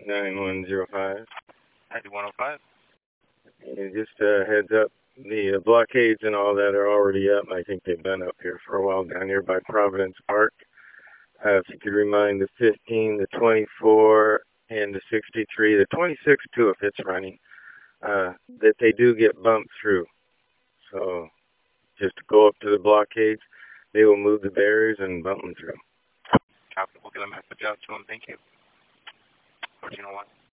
9105. 9105. And just heads up, the blockades and all that are already up. I think they've been up here for a while down here by Providence Park. If you could remind the 15, the 24, and the 63, the 26 too if it's running, that they do get bumped through. So just go up to the blockades, they will move the barriers and bump them through. Copy. We'll get a message out to them. Thank you. 1401.